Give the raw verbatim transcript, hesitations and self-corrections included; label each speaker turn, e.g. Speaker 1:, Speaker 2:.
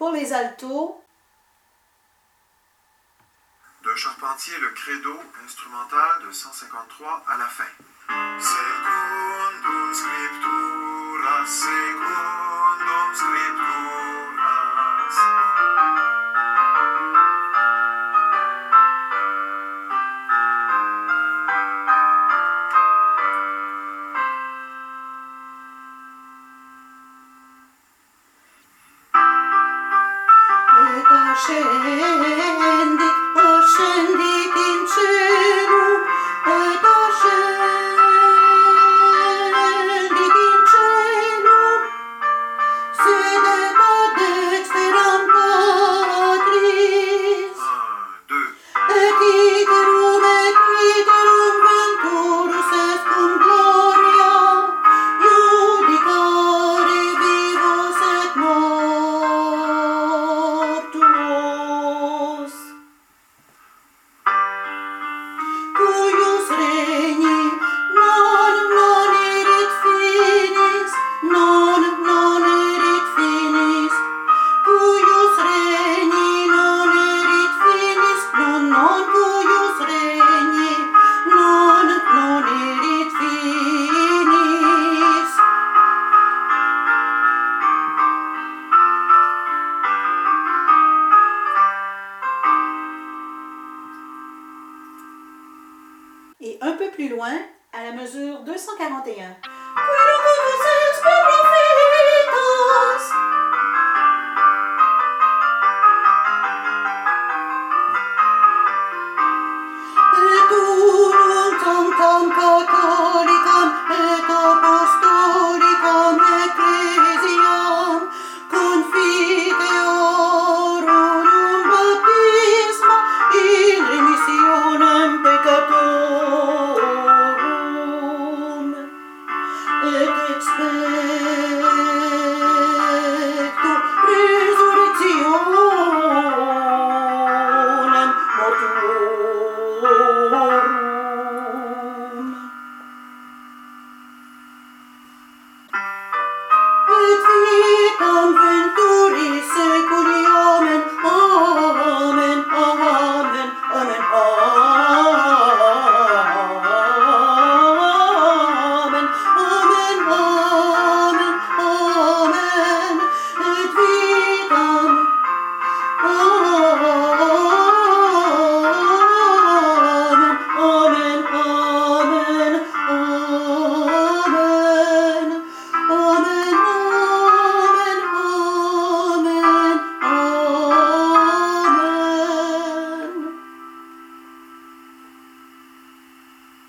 Speaker 1: pour les altos.
Speaker 2: De Charpentier, le credo instrumental de cent cinquante-trois à la fin. Secundum scripturas, secundum scripturas.
Speaker 1: Et ascendic, ascendic in celum, et ascendic in celum, sedet ad dexteram Patris,
Speaker 2: Un, deux.
Speaker 1: et iterum et iterum venturus est cum gloria, judicare vivos et mortuos. Cuius regni non non erit finis, non non erit finis, cuius regni non erit finis, non non cuius regni non non erit finis. Et un peu plus loin, à la mesure deux cent quarante et un.